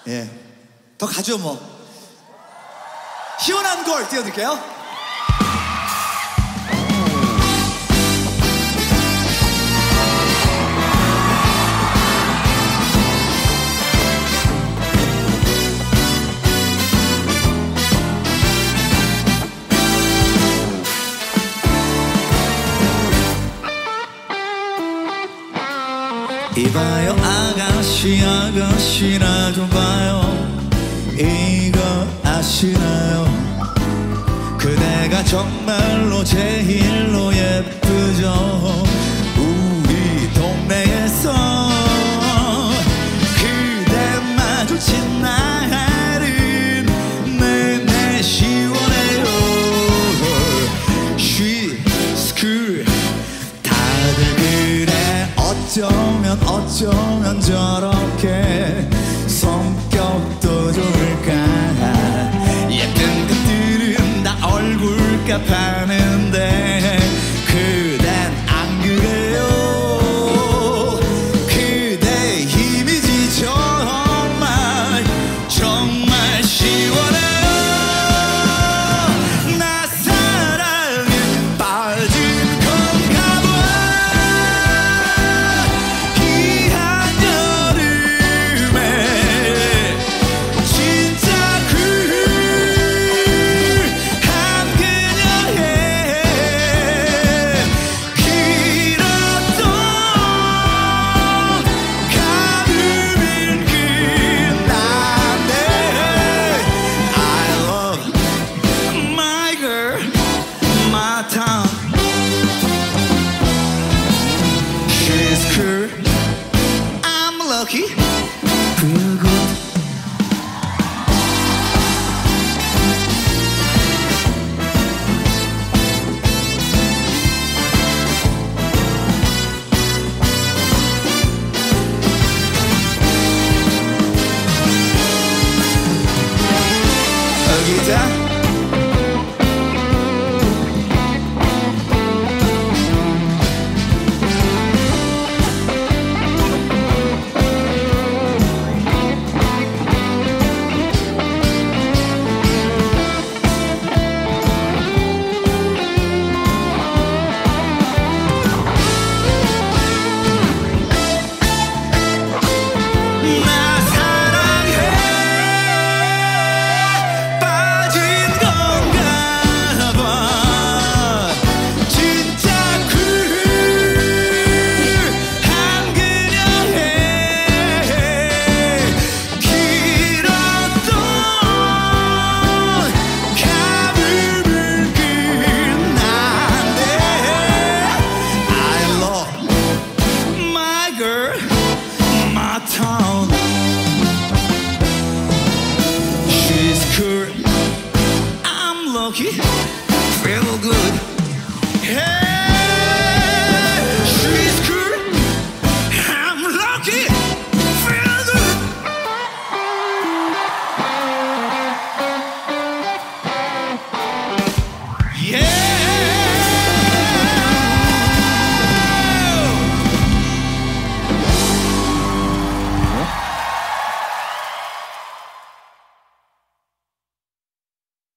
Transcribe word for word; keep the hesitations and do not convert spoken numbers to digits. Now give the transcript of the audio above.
예, 더 가죠 뭐. 시원한 걸 띄워드릴게요. 이봐요 아가씨 아가씨 나 좀 봐요. 이거 아시나요? 그대가 정말로 제일로 예쁘죠. 우리 동네에서 그대 마주친 날은 내내 시원해요. 쉬 스쿨 다들 그래 어쩌면 어쩌면 저렇게 성격도 좋을까. 예쁜 것들은 다 얼굴값